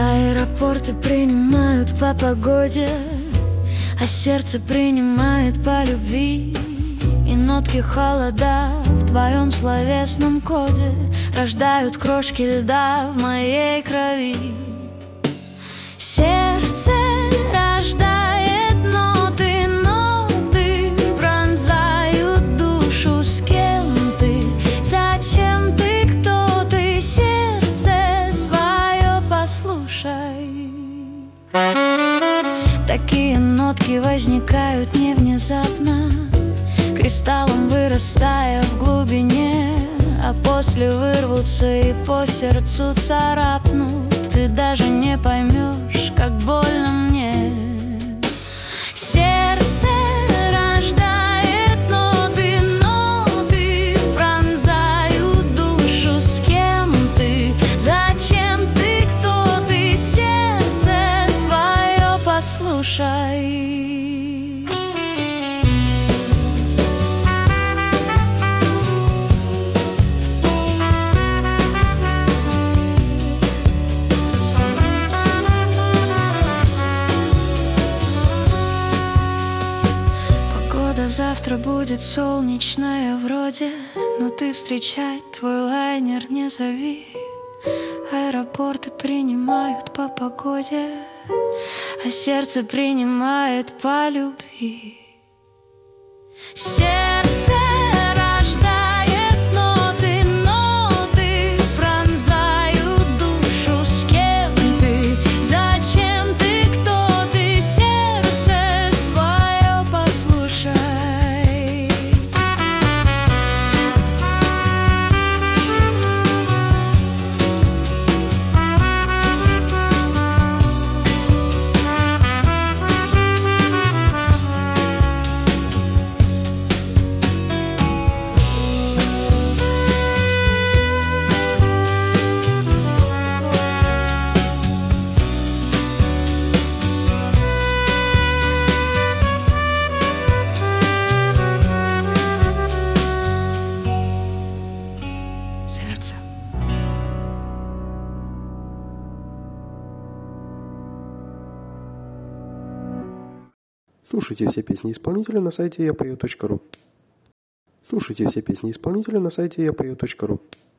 Аэропорты принимают по погоде, а сердце принимает по любви. И нотки холода в твоем словесном коде рождают крошки льда в моей крови. Сердце рождает ноты, ноты пронзают душу. С кем ты? Зачем ты? Кто ты? Сердце свое послушай. Такие нотки возникают не внезапно, кристаллом вырастая в глубине, а после вырвутся и по сердцу царапнут. Ты даже не поймешь, как больно мне. Сердце рождает ноты, ноты пронзают душу. С кем ты? Зачем ты? Кто ты? Сердце свое послушай. Завтра будет солнечная вроде, но ты встречать твой лайнер не зови. Аэропорты принимают по погоде, а сердце принимает по любви. Сердце рождает ноты, ноты пронзают душу. С кем ты? Зачем ты? Кто ты? Сердце свое послушай. Слушайте все песни исполнителя на сайте yapою.ru. Слушайте все песни исполнителя на сайте yapою.ru.